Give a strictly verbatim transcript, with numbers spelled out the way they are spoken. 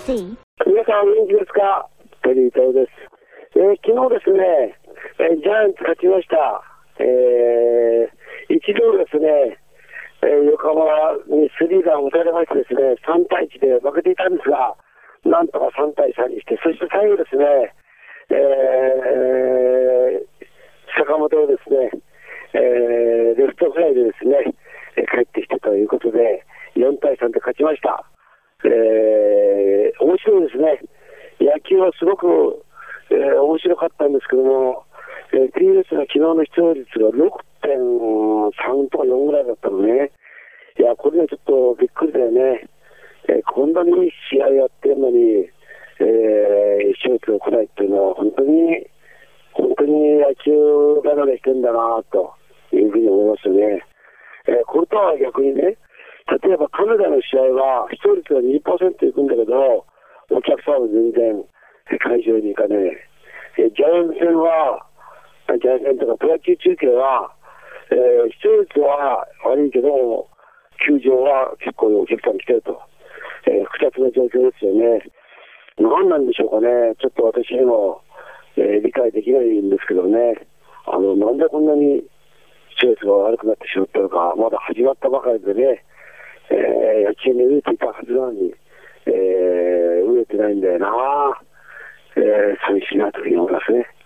C。 皆さんお元気ですか？テリー東です。えー、昨日ですね、えー、ジャイアンツ勝ちました。えー、一度ですね、えー、横浜にスリーランを打たれましてですね、さんたいいちで負けていたんですが、なんとかさんたいさんにして、そして最後ですね、えー、坂本をですね、えー、レフトフライでですね、帰ってきてということで、よんたいさんで勝ちました。えー、面白いですね。野球はすごく、えー、面白かったんですけども、えー、ティーエス の昨日の視聴率が ろくてんさん とかよんぐらいだったのね。いや、これはちょっとびっくりだよね。えー、こんなにいい試合やってるのに、えー、視聴率が来ないっていうのは、本当に、本当に野球離れしてんだなというふうに思いますよね。えー、これとは逆にね、例えばカナダの試合は視聴率が にじゅっパーセント いくんだけど、お客さんは全然会場に行かねえ。えジャイアンツ戦は、ジャイアンツとかプロ野球中継は、えー、視聴率は悪いけど、球場は結構お客さん来てると。えー、複雑な状況ですよね。何なんでしょうかね。ちょっと私にも、えー、理解できないんですけどね。あの、なんでこんなに視聴率が悪くなってしまったのか、まだ始まったばかりでね、えー、野球に飢えていたはずなのに、えー、飢えてないんだよな、えー、寂しいなというふうに思いますね。